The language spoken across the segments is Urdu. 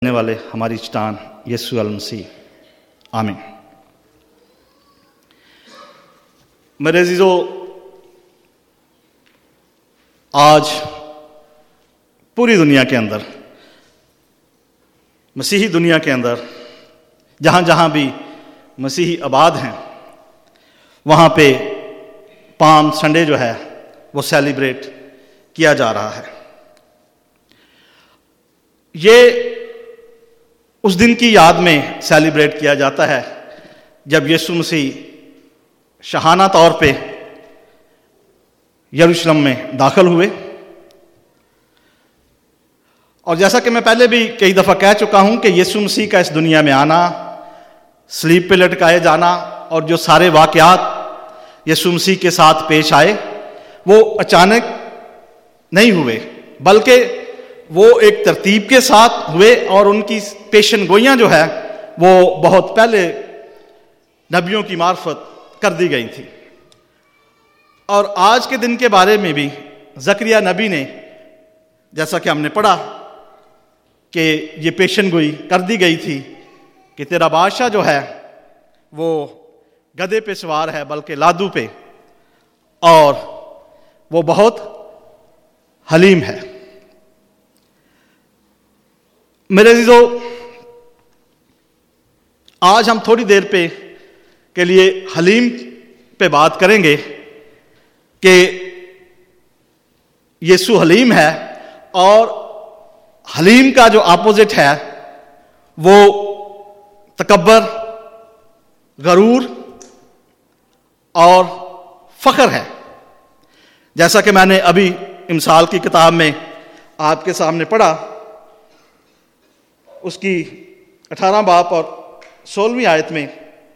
کرنے والے ہماری چٹان یسوع المسیح، آمین۔ میرے عزیزو، آج پوری دنیا کے اندر، مسیحی دنیا کے اندر، جہاں جہاں بھی مسیحی آباد ہیں، وہاں پہ پام سنڈے جو ہے وہ سیلیبریٹ کیا جا رہا ہے۔ یہ اس دن کی یاد میں سیلیبریٹ کیا جاتا ہے جب یسوع مسیح شاہانہ طور پہ یروشلم میں داخل ہوئے، اور جیسا کہ میں پہلے بھی کئی دفعہ کہہ چکا ہوں کہ یسوع مسیح کا اس دنیا میں آنا، صلیب پہ لٹکائے جانا اور جو سارے واقعات یسوع مسیح کے ساتھ پیش آئے وہ اچانک نہیں ہوئے، بلکہ وہ ایک ترتیب کے ساتھ ہوئے، اور ان کی پیشن گوئیاں جو ہے وہ بہت پہلے نبیوں کی معرفت کر دی گئی تھی۔ اور آج کے دن کے بارے میں بھی زکریا نبی نے، جیسا کہ ہم نے پڑھا کہ یہ پیشن گوئی کر دی گئی تھی کہ تیرا بادشاہ جو ہے وہ گدھے پہ سوار ہے، بلکہ لادو پہ، اور وہ بہت حلیم ہے۔ میرے عزیزو، آج ہم تھوڑی دیر کے لیے حلیم پہ بات کریں گے کہ یسوع حلیم ہے، اور حلیم کا جو اپوزٹ ہے وہ تکبر، غرور اور فخر ہے۔ جیسا کہ میں نے ابھی امثال کی کتاب میں آپ کے سامنے پڑھا، اس کی 18 باب اور 16ویں آیت میں،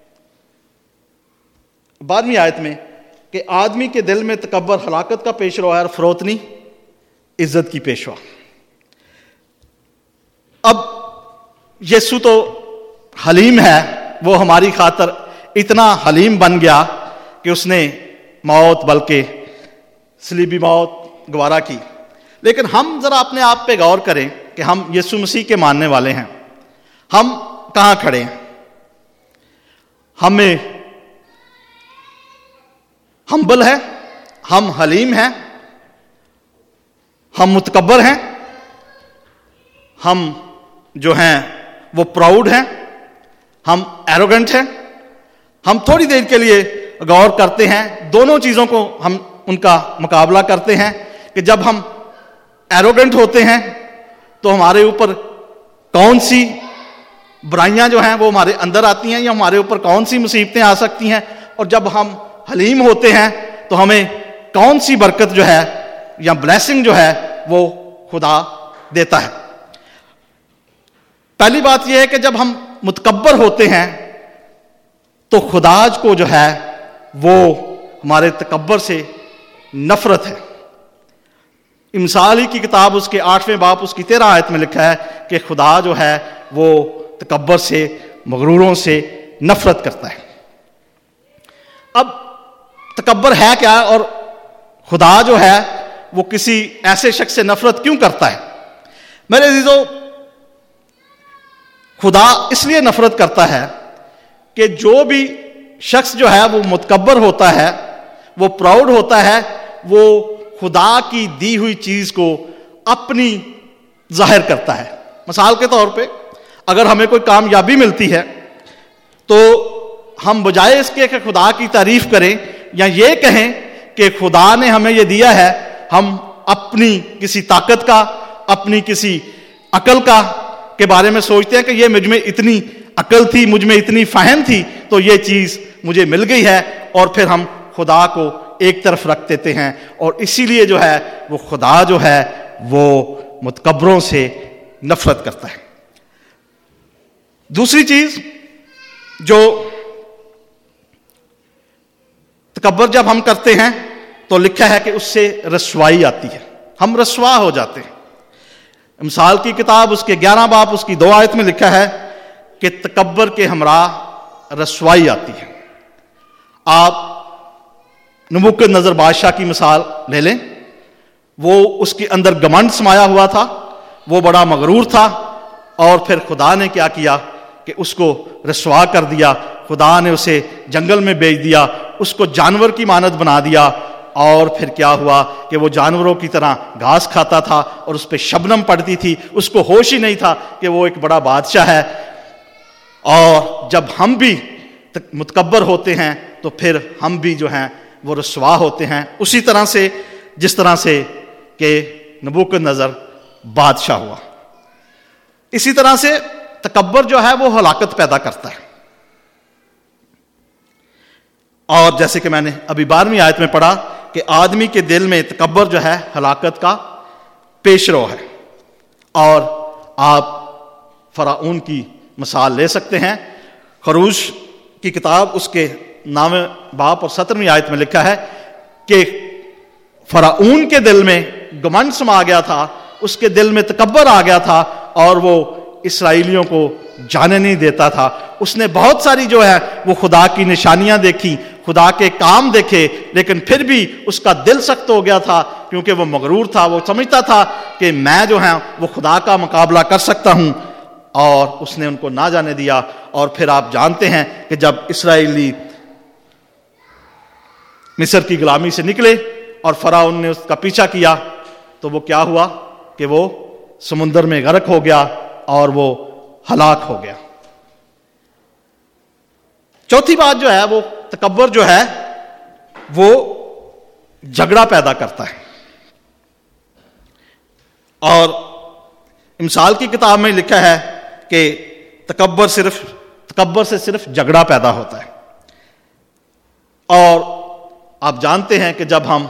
12ویں آیت میں، کہ آدمی کے دل میں تکبر ہلاکت کا پیشرو ہے، اور فروتنی عزت کی پیشوا۔ اب یسوع تو حلیم ہے، وہ ہماری خاطر اتنا حلیم بن گیا کہ اس نے موت، بلکہ صلیبی موت گوارا کی۔ لیکن ہم ذرا اپنے آپ پہ غور کریں کہ ہم یسوع مسیح کے ماننے والے ہیں، ہم کہاں کھڑے ہیں؟ ہمیں ہمبل ہے، ہم حلیم ہیں، ہم متکبر ہیں، ہم جو ہیں وہ پراؤڈ ہیں، ہم ایروگنٹ ہیں۔ ہم تھوڑی دیر کے لیے غور کرتے ہیں، دونوں چیزوں کو ہم ان کا مقابلہ کرتے ہیں کہ جب ہم ایروگنٹ ہوتے ہیں تو ہمارے اوپر کون سی برائیاں جو ہیں وہ ہمارے اندر آتی ہیں، یا ہمارے اوپر کون سی مصیبتیں آ سکتی ہیں، اور جب ہم حلیم ہوتے ہیں تو ہمیں کون سی برکت جو ہے یا بلیسنگ جو ہے وہ خدا دیتا ہے۔ پہلی بات یہ ہے کہ جب ہم متکبر ہوتے ہیں تو خدا کو جو ہے وہ ہمارے تکبر سے نفرت ہے۔ امثال ہی کی کتاب اس کے 8ویں باب اس کی 13 آیت میں لکھا ہے کہ خدا جو ہے وہ تکبر سے، مغروروں سے نفرت کرتا ہے۔ اب تکبر ہے کیا، اور خدا جو ہے وہ کسی ایسے شخص سے نفرت کیوں کرتا ہے؟ میرے عزیزو، خدا اس لیے نفرت کرتا ہے کہ جو بھی شخص جو ہے وہ متکبر ہوتا ہے، وہ پراؤڈ ہوتا ہے، وہ خدا کی دی ہوئی چیز کو اپنی ظاہر کرتا ہے۔ مثال کے طور پہ اگر ہمیں کوئی کامیابی ملتی ہے تو ہم بجائے اس کے کہ خدا کی تعریف کریں یا یہ کہیں کہ خدا نے ہمیں یہ دیا ہے، ہم اپنی کسی طاقت کا، اپنی کسی عقل کا کے بارے میں سوچتے ہیں کہ یہ مجھ میں اتنی عقل تھی، مجھ میں اتنی فہم تھی تو یہ چیز مجھے مل گئی ہے، اور پھر ہم خدا کو ایک طرف رکھ دیتے ہیں، اور اسی لیے جو ہے وہ خدا جو ہے وہ متکبروں سے نفرت کرتا ہے۔ دوسری چیز، جو تکبر جب ہم کرتے ہیں تو لکھا ہے کہ اس سے رسوائی آتی ہے، ہم رسوا ہو جاتے ہیں۔ امثال کی کتاب اس کے 11 باب اس کی 2 آیت میں لکھا ہے کہ تکبر کے ہمراہ رسوائی آتی ہے۔ آپ نبوکدنضر بادشاہ کی مثال لے لیں، وہ اس کے اندر گھمنڈ سمایا ہوا تھا، وہ بڑا مغرور تھا، اور پھر خدا نے کیا کیا کہ اس کو رسوا کر دیا. خدا نے اسے جنگل میں بیچ دیا, اس کو جانور کی مانند بنا دیا, اور پھر کیا ہوا کہ وہ جانوروں کی طرح گھاس کھاتا تھا اور اس پہ شبنم پڑتی تھی. اس کو ہوش ہی نہیں تھا کہ وہ ایک بڑا بادشاہ ہے. اور جب ہم بھی متکبر ہوتے ہیں تو پھر ہم بھی جو ہیں وہ رسوا ہوتے ہیں, اسی طرح سے جس طرح سے کہ نبوکدنضر بادشاہ ہوا. اسی طرح سے تکبر جو ہے وہ ہلاکت پیدا کرتا ہے. اور جیسے کہ میں نے ابھی 12ویں آیت میں پڑھا کہ آدمی کے دل میں تکبر جو ہے ہلاکت کا پیش رو ہے. اور آپ فرعون کی مثال لے سکتے ہیں. خروج کی کتاب اس کے 9 باب اور 17ویں آیت میں لکھا ہے کہ فرعون کے دل میں گمنڈ سما گیا تھا, اس کے دل میں تکبر آ گیا تھا, اور وہ اسرائیلیوں کو جانے نہیں دیتا تھا. اس نے بہت ساری جو ہے وہ خدا کی نشانیاں دیکھی, خدا کے کام دیکھے, لیکن پھر بھی اس کا دل سخت ہو گیا تھا, کیونکہ وہ مغرور تھا. وہ سمجھتا تھا کہ میں جو ہے وہ خدا کا مقابلہ کر سکتا ہوں, اور اس نے ان کو نہ جانے دیا. اور پھر آپ جانتے ہیں کہ جب اسرائیلی مصر کی غلامی سے نکلے اور فرعون نے اس کا پیچھا کیا, تو وہ کیا ہوا کہ وہ سمندر میں غرق ہو گیا اور وہ ہلاک ہو گیا. چوتھی بات جو ہے وہ تکبر جو ہے وہ جھگڑا پیدا کرتا ہے. اور امثال کی کتاب میں لکھا ہے کہ تکبر سے صرف جھگڑا پیدا ہوتا ہے. اور آپ جانتے ہیں کہ جب ہم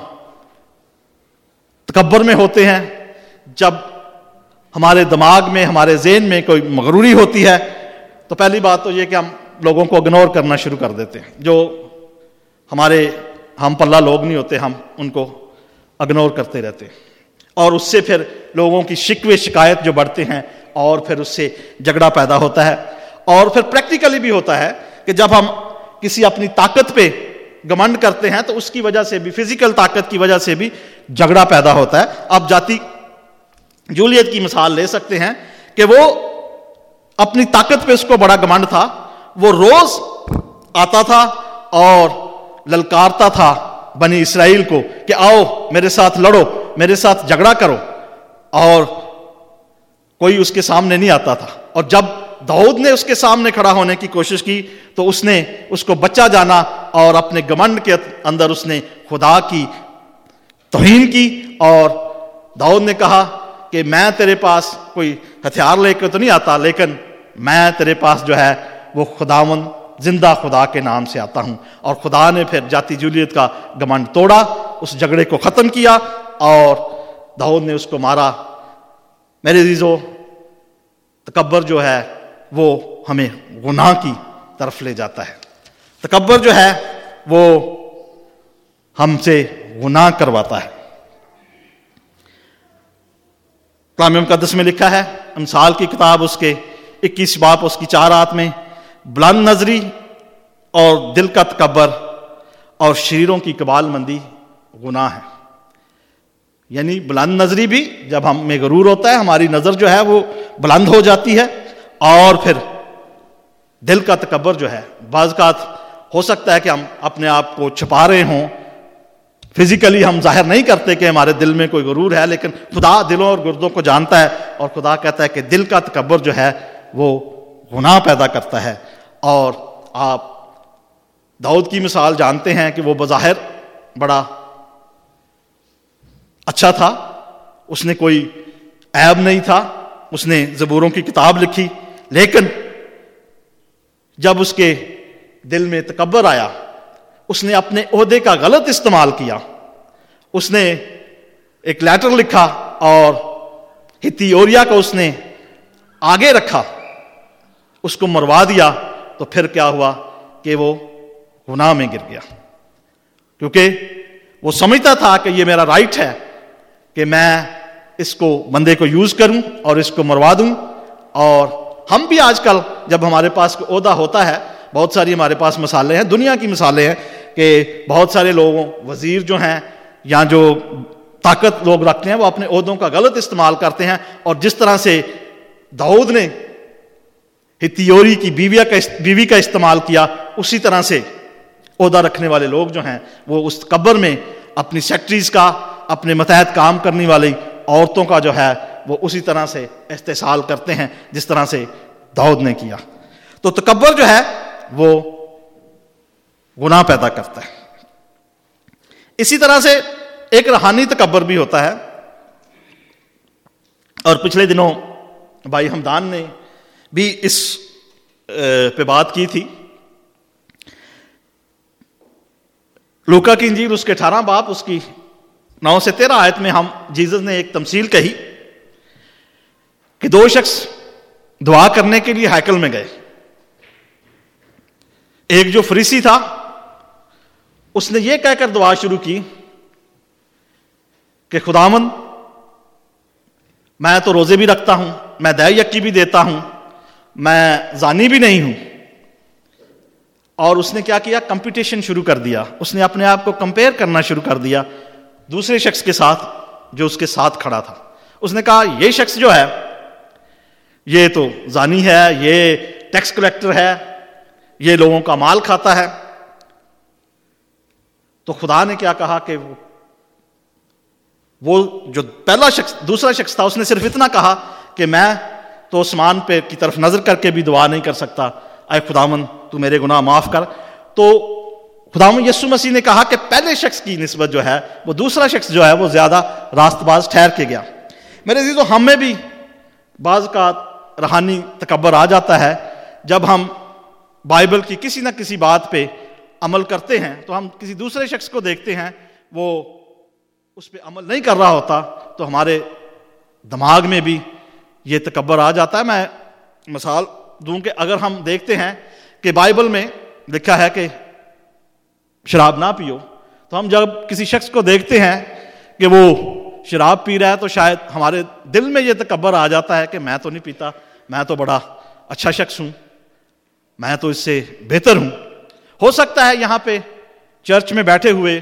تکبر میں ہوتے ہیں, جب ہمارے دماغ میں, ہمارے ذہن میں کوئی مغروری ہوتی ہے, تو پہلی بات تو یہ کہ ہم لوگوں کو اگنور کرنا شروع کر دیتے ہیں. جو ہمارے ہم پلہ لوگ نہیں ہوتے, ہم ان کو اگنور کرتے رہتے ہیں, اور اس سے پھر لوگوں کی شکوے شکایت جو بڑھتے ہیں, اور پھر اس سے جھگڑا پیدا ہوتا ہے. اور پھر پریکٹیکلی بھی ہوتا ہے کہ جب ہم کسی اپنی طاقت پہ گمنڈ کرتے ہیں تو اس کی وجہ سے بھی, فزیکل طاقت کی وجہ سے بھی جھگڑا پیدا ہوتا ہے. آپ جاتی جولیت کی مثال لے سکتے ہیں کہ وہ اپنی طاقت پہ اس کو بڑا گمنڈ تھا. وہ روز آتا تھا اور للکارتا تھا بنی اسرائیل کو کہ آؤ میرے ساتھ لڑو, میرے ساتھ جھگڑا کرو, اور کوئی اس کے سامنے نہیں آتا تھا. اور جب داؤد نے اس کے سامنے کھڑا ہونے کی کوشش کی تو اس نے اس کو بچا جانا, اور اپنے گمنڈ کے اندر اس نے خدا کی توہین کی. اور داؤد نے کہا کہ میں تیرے پاس کوئی ہتھیار لے کے تو نہیں آتا, لیکن میں تیرے پاس جو ہے وہ خداوند زندہ خدا کے نام سے آتا ہوں. اور خدا نے پھر جاتی جولیت کا گمنڈ توڑا, اس جھگڑے کو ختم کیا, اور داؤد نے اس کو مارا. میرے عزیزو, تکبر جو ہے وہ ہمیں گناہ کی طرف لے جاتا ہے. تکبر جو ہے وہ ہم سے گناہ کرواتا ہے. کلام مقدس میں لکھا ہے, امثال کی کتاب اس کے 21 باب اس کی 4 آیت میں, بلند نظری اور دل کا تکبر اور شریروں کی کبال مندی گناہ ہے. یعنی بلند نظری بھی, جب ہم میں غرور ہوتا ہے, ہماری نظر جو ہے وہ بلند ہو جاتی ہے. اور پھر دل کا تکبر جو ہے, بعض اوقات ہو سکتا ہے کہ ہم اپنے آپ کو چھپا رہے ہوں, فزیکلی ہم ظاہر نہیں کرتے کہ ہمارے دل میں کوئی غرور ہے, لیکن خدا دلوں اور گردوں کو جانتا ہے, اور خدا کہتا ہے کہ دل کا تکبر جو ہے وہ گناہ پیدا کرتا ہے. اور آپ داؤد کی مثال جانتے ہیں کہ وہ بظاہر بڑا اچھا تھا, اس نے کوئی عیب نہیں تھا, اس نے زبوروں کی کتاب لکھی, لیکن جب اس کے دل میں تکبر آیا, اس نے اپنے عہدے کا غلط استعمال کیا. اس نے ایک لیٹر لکھا اور ہتی اوریا کو اس نے آگے رکھا, اس کو مروا دیا. تو پھر کیا ہوا کہ وہ گناہ میں گر گیا, کیونکہ وہ سمجھتا تھا کہ یہ میرا رائٹ ہے کہ میں اس کو بندے کو یوز کروں اور اس کو مروا دوں. اور ہم بھی آج کل جب ہمارے پاس کوئی عہدہ ہوتا ہے, بہت ساری ہمارے پاس مثالیں ہیں, دنیا کی مثالیں ہیں کہ بہت سارے لوگوں, وزیر جو ہیں یا جو طاقت لوگ رکھتے ہیں, وہ اپنے عہدوں کا غلط استعمال کرتے ہیں, اور جس طرح سے दाऊद ने हित्तियोरी की बीवी का इस्तेमाल किया, उसी तरह से ओहदा रखने वाले लोग जो हैं वो उस कब्र में अपनी सेक्रेटरीज का, अपने मतहत काम करने वाली औरतों का जो है वो उसी तरह से इस्तेसाल करते हैं जिस तरह से दाऊद ने किया। तो तकब्बर जो है वो गुनाह पैदा करता है। इसी तरह से एक रूहानी तकब्बर भी होता है, और पिछले दिनों भाई हमदान ने भी इस पे बात की थी। लूका की इंजील उसके 18 बाब उसकी 9 से 13 आयत में हम जीसस ने एक तमसील कही कि 2 शख्स दुआ करने के लिए हैकल में गए। एक जो फरीसी था उसने ये कहकर दुआ शुरू की कि खुदावंद, मैं तो रोजे भी रखता हूं, मैं दया यक्की भी देता हूं, मैं जानी भी नहीं हूं। और उसने क्या किया, कंपटीशन शुरू कर दिया। उसने अपने आप को कंपेयर करना शुरू कर दिया दूसरे शख्स के साथ जो उसके साथ खड़ा था। उसने कहा ये शख्स जो है ये तो जानी है, ये टैक्स कलेक्टर है, ये लोगों का माल खाता है। तो खुदा ने क्या कहा कि वो जो पहला शख्स, दूसरा शख्स था, उसने सिर्फ इतना कहा कि मैं तो आसमान पे की तरफ नजर करके भी दुआ नहीं कर सकता, ऐ खुदावन तू मेरे गुनाह माफ कर। तो खुदावन यीशु मसीह ने कहा कि पहले शख्स की निस्बत जो है वो दूसरा शख्स जो है वो ज्यादा रास्तबाज ठहर के गया। मेरे अजीजों, हमें भी बाज का रूहानी तकब्बर आ जाता है जब हम बाइबल की किसी ना किसी बात पे अमल करते हैं, तो हम किसी दूसरे शख्स को देखते हैं वो उस पर अमल नहीं कर रहा होता, तो हमारे दिमाग में भी ये तकब्बर आ जाता है। मैं मिसाल दूं कि अगर हम देखते हैं कि बाइबल में लिखा है कि शराब ना पियो, तो हम जब किसी शख्स को देखते हैं कि वो शराब पी रहा है तो शायद हमारे दिल में ये तकब्बर आ जाता है कि मैं तो नहीं पीता, मैं तो बड़ा अच्छा शख्स हूं, मैं तो इससे बेहतर हूं। हो सकता है यहां पे चर्च में बैठे हुए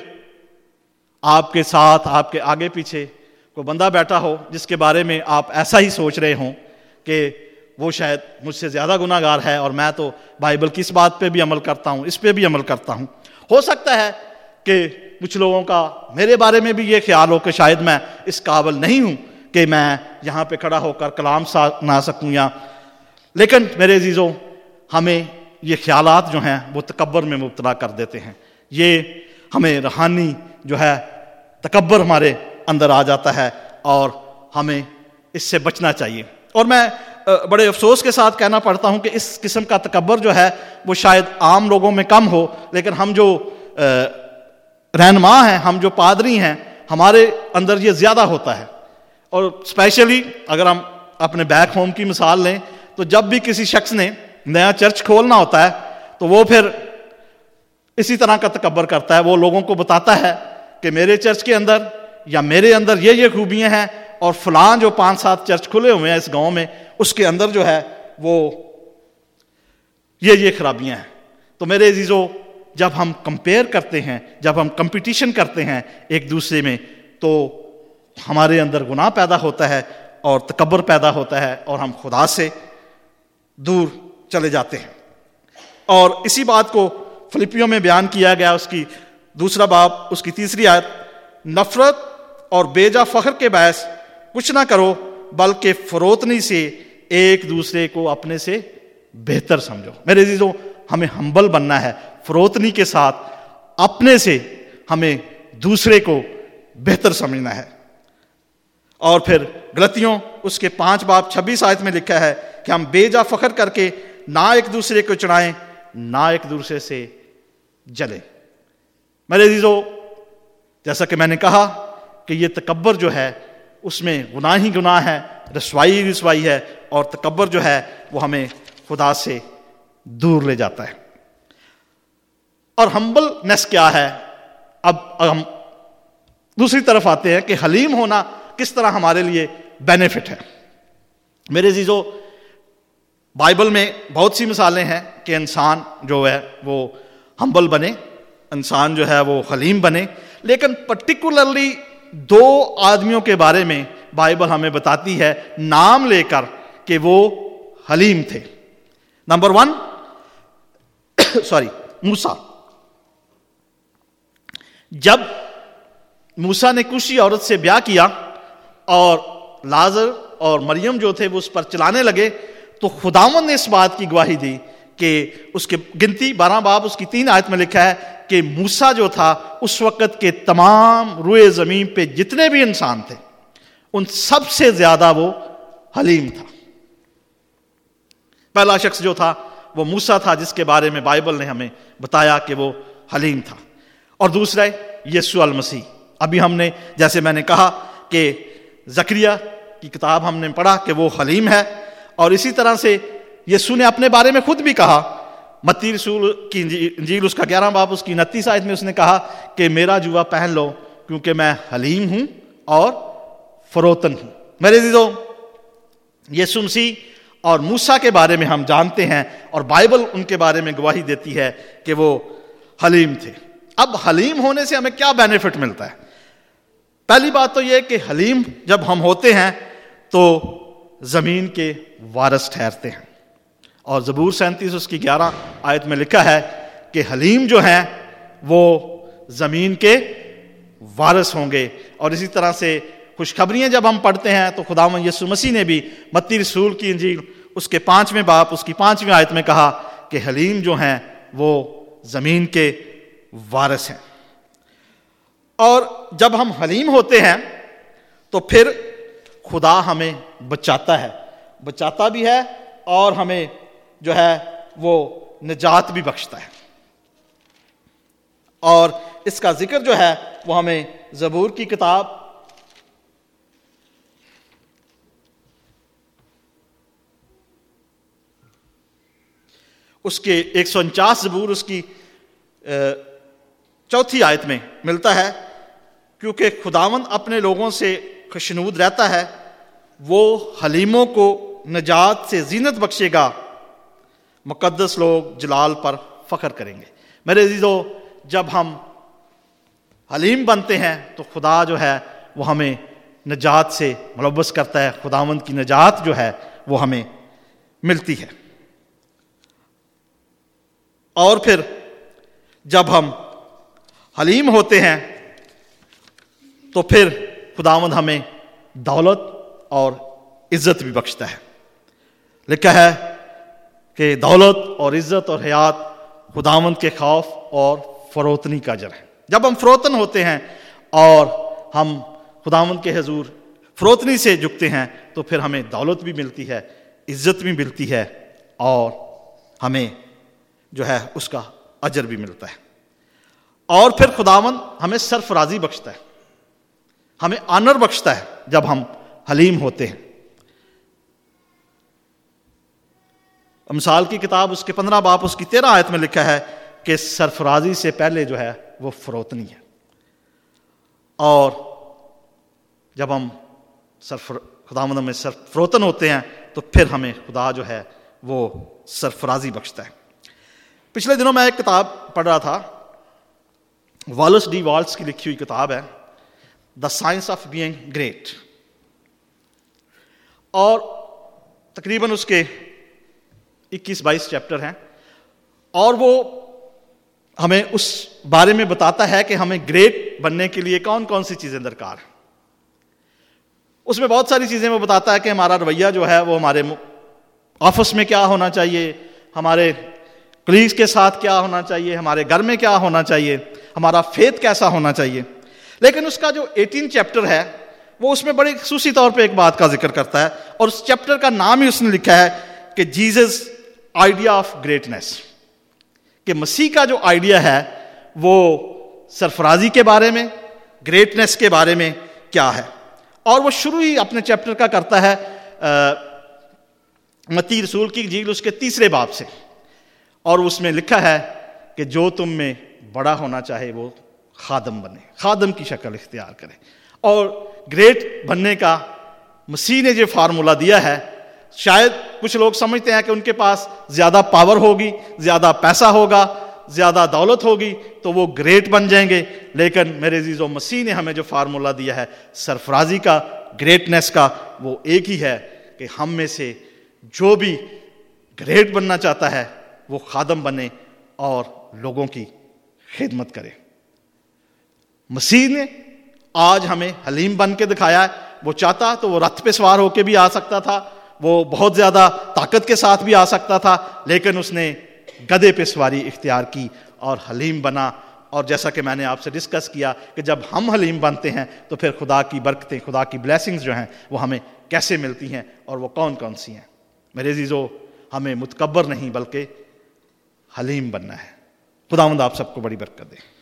आपके साथ, आपके आगे पीछे कोई बंदा बैठा हो जिसके बारे में आप ऐसा ही सोच रहे हों कि वो शायद मुझसे ज्यादा गुनाहगार है और मैं तो बाइबल की इस बात पे भी अमल करता हूं, इस पे भी अमल करता हूं। हो सकता है कि कुछ लोगों का मेरे बारे में भी ये ख्याल हो कि शायद मैं इस काबिल नहीं हूं कि मैं यहां पे खड़ा होकर कलाम सुना सकूं या, लेकिन मेरे अजीजों, हमें ये ख्यालात जो हैं वो तकब्बर में मुब्तला कर देते हैं। ये हमें रूहानी जो है तकब्बर हमारे अंदर आ जाता है और हमें इससे बचना चाहिए। और मैं बड़े अफसोस के साथ कहना पड़ता हूं कि इस किस्म का तकब्बर जो है वो शायद आम लोगों में कम हो, लेकिन हम जो रहनुमा हैं, हम जो पादरी हैं, हमारे अंदर ये ज्यादा होता है। और स्पेशली अगर हम अपने बैक होम की मिसाल लें तो जब भी किसी शख्स ने नया चर्च खोलना होता है तो वो फिर इसी तरह का तकब्बर करता है। वो लोगों को बताता है कि मेरे चर्च के अंदर या मेरे अंदर ये खूबियां हैं और फलां जो 5-7 चर्च खुले हुए हैं इस गांव में, उसके अंदर जो है वो ये खराबियां हैं। तो मेरे अजीजों, जब हम कंपेयर करते हैं, जब हम कंपटीशन करते हैं एक दूसरे में, तो हमारे अंदर गुनाह पैदा होता है और तकब्बर पैदा होता है और हम खुदा से दूर चले जाते हैं। और इसी बात को फिलिपियों में बयान किया गया, उसकी 2 बाब उसकी 3 आयत, नफरत और बेजा फख्र के बायस कुछ ना करो बल्कि फरोतनी से एक दूसरे को अपने से बेहतर समझो। मेरे अजीजों, हमें हम्बल बनना है, फरोतनी के साथ अपने से हमें दूसरे को बेहतर समझना है। और फिर गलतियों उसके 5 बाब 26 आयत में लिखा है कि हम बेजा फख्र करके ना एक दूसरे को चढ़ाएं, ना एक दूसरे से जले। मेरे अजीजों, जैसा कि मैंने कहा कि ये तकब्बर जो है उसमें गुनाह ही गुनाह है, रसवाई है, और तकब्बर जो है वो हमें खुदा से दूर ले जाता है। और हम्बलनेस क्या है? अब हम दूसरी तरफ आते हैं कि हलीम होना किस तरह हमारे लिए बेनिफिट है। मेरे अजीजों, बाइबल में बहुत सी मिसालें हैं कि इंसान जो है वो हम्बल बने, इंसान जो है वो हलीम बने, लेकिन पर्टिकुलरली 2 आदमियों के बारे में बाइबल हमें बताती है नाम लेकर کہ وہ حلیم تھے. نمبر 1 موسیٰ. جب موسیٰ نے کشی عورت سے بیاہ کیا اور لازر اور مریم جو تھے وہ اس پر چلانے لگے, تو خداوند نے اس بات کی گواہی دی کہ اس کے گنتی 12 باب اس کی 3 آیت میں لکھا ہے کہ موسیٰ جو تھا اس وقت کے تمام روئے زمین پہ جتنے بھی انسان تھے ان سب سے زیادہ وہ حلیم تھا. پہلا شخص جو تھا وہ موسیٰ تھا جس کے بارے میں بائبل نے ہمیں بتایا کہ وہ حلیم تھا. اور دوسرا یسوع المسیح. ابھی ہم نے جیسے میں نے کہا کہ زکریا کی کتاب ہم نے پڑھا کہ وہ حلیم ہے, اور اسی طرح سے یسوع نے اپنے بارے میں خود بھی کہا. متی رسول کی انجیل اس کا 11 باب اس کی 29 آیت میں اس نے کہا کہ میرا جوا پہن لو کیونکہ میں حلیم ہوں اور فروتن ہوں. میرے عزیزو, یسوع مسیح اور موسیٰ کے بارے میں ہم جانتے ہیں اور بائبل ان کے بارے میں گواہی دیتی ہے کہ وہ حلیم تھے. اب حلیم ہونے سے ہمیں کیا بینیفٹ ملتا ہے؟ پہلی بات تو یہ کہ حلیم جب ہم ہوتے ہیں تو زمین کے وارث ٹھہرتے ہیں, اور زبور 37 اس کی 11 آیت میں لکھا ہے کہ حلیم جو ہیں وہ زمین کے وارث ہوں گے. اور اسی طرح سے خوشخبریاں جب ہم پڑھتے ہیں تو خداوند یسوع مسیح نے بھی متی رسول کی انجیل اس کے 5ویں باب اس کی 5ویں آیت میں کہا کہ حلیم جو ہیں وہ زمین کے وارث ہیں. اور جب ہم حلیم ہوتے ہیں تو پھر خدا ہمیں بچاتا بھی ہے اور ہمیں جو ہے وہ نجات بھی بخشتا ہے. اور اس کا ذکر جو ہے وہ ہمیں زبور کی کتاب اس کے 149 زبور اس کی 4 آیت میں ملتا ہے. کیونکہ خداوند اپنے لوگوں سے خوشنود رہتا ہے, وہ حلیموں کو نجات سے زینت بخشے گا, مقدس لوگ جلال پر فخر کریں گے. میرے عزیزو, جب ہم حلیم بنتے ہیں تو خدا جو ہے وہ ہمیں نجات سے ملوث کرتا ہے, خداوند کی نجات جو ہے وہ ہمیں ملتی ہے. اور پھر جب ہم حلیم ہوتے ہیں تو پھر خداوند ہمیں دولت اور عزت بھی بخشتا ہے. لکھا ہے کہ دولت اور عزت اور حیات خداوند کے خوف اور فروتنی کا اجر ہے. جب ہم فروتن ہوتے ہیں اور ہم خداوند کے حضور فروتنی سے جھکتے ہیں تو پھر ہمیں دولت بھی ملتی ہے, عزت بھی ملتی ہے, اور ہمیں جو ہے اس کا اجر بھی ملتا ہے. اور پھر خداوند ہمیں سرفرازی بخشتا ہے, ہمیں آنر بخشتا ہے جب ہم حلیم ہوتے ہیں. امثال کی کتاب اس کے 15 باب اس کی 13 آیت میں لکھا ہے کہ سرفرازی سے پہلے جو ہے وہ فروتنی ہے. اور جب ہم خداوند میں فروتن ہوتے ہیں تو پھر ہمیں خدا جو ہے وہ سرفرازی بخشتا ہے. پچھلے دنوں میں ایک کتاب پڑھ رہا تھا, والیس ڈی والس کی لکھی ہوئی کتاب ہے, the science of being great, اور تقریباً اس کے 21-22 چیپٹر ہیں, اور وہ ہمیں اس بارے میں بتاتا ہے کہ ہمیں گریٹ بننے کے لیے کون کون سی چیزیں درکار ہیں. اس میں بہت ساری چیزیں وہ بتاتا ہے کہ ہمارا رویہ جو ہے وہ ہمارے آفس میں کیا ہونا چاہیے, ہمارے کلیگز کے ساتھ کیا ہونا چاہیے, ہمارے گھر میں کیا ہونا چاہیے, ہمارا فیتھ کیسا ہونا چاہیے. لیکن اس کا جو 18 چیپٹر ہے وہ اس میں بڑے خصوصی طور پہ ایک بات کا ذکر کرتا ہے, اور اس چیپٹر کا نام ہی اس نے لکھا ہے کہ جیزس آئیڈیا آف گریٹنس, کہ مسیح کا جو آئیڈیا ہے وہ سرفرازی کے بارے میں, گریٹنس کے بارے میں کیا ہے. اور وہ شروع ہی اپنے چیپٹر کا کرتا ہے متی رسول کی انجیل اس کے 3 باب سے, اور اس میں لکھا ہے کہ جو تم میں بڑا ہونا چاہے وہ خادم بنے, خادم کی شکل اختیار کرے. اور گریٹ بننے کا مسیح نے جو فارمولہ دیا ہے, شاید کچھ لوگ سمجھتے ہیں کہ ان کے پاس زیادہ پاور ہوگی, زیادہ پیسہ ہوگا, زیادہ دولت ہوگی تو وہ گریٹ بن جائیں گے. لیکن میرے عزیزو, مسیح نے ہمیں جو فارمولہ دیا ہے سرفرازی کا, گریٹنس کا, وہ ایک ہی ہے کہ ہم میں سے جو بھی گریٹ بننا چاہتا ہے وہ خادم بنے اور لوگوں کی خدمت کرے۔ مسیح نے آج ہمیں حلیم بن کے دکھایا ہے۔ وہ چاہتا تو وہ رتھ پہ سوار ہو کے بھی آ سکتا تھا، وہ بہت زیادہ طاقت کے ساتھ بھی آ سکتا تھا، لیکن اس نے گدھے پہ سواری اختیار کی اور حلیم بنا۔ اور جیسا کہ میں نے آپ سے ڈسکس کیا کہ جب ہم حلیم بنتے ہیں تو پھر خدا کی برکتیں، خدا کی بلیسنگز جو ہیں وہ ہمیں کیسے ملتی ہیں اور وہ کون کون سی ہیں۔ میرے عزیزو، ہمیں متکبر نہیں بلکہ حلیم بننا ہے۔ خداوند آپ سب کو بڑی برکت دے۔